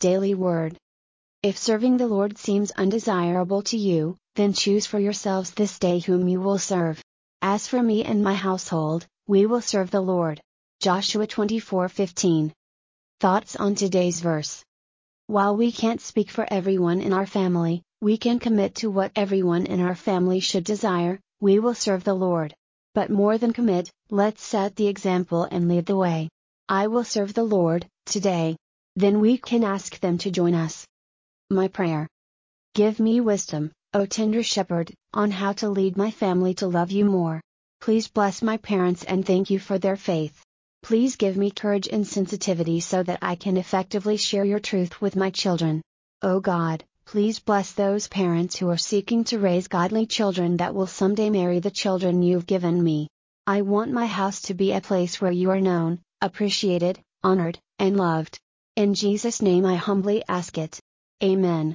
Daily Word. If serving the Lord seems undesirable to you, then choose for yourselves this day whom you will serve. As for me and my household, we will serve the Lord. Joshua 24:15. Thoughts on today's verse. While we can't speak for everyone in our family, we can commit to what everyone in our family should desire: we will serve the Lord. But more than commit, let's set the example and lead the way. I will serve the Lord, today. Then we can ask them to join us. My prayer. Give me wisdom, O tender Shepherd, on how to lead my family to love you more. Please bless my parents and thank you for their faith. Please give me courage and sensitivity so that I can effectively share your truth with my children. O God, please bless those parents who are seeking to raise godly children that will someday marry the children you've given me. I want my house to be a place where you are known, appreciated, honored, and loved. In Jesus' name I humbly ask it. Amen.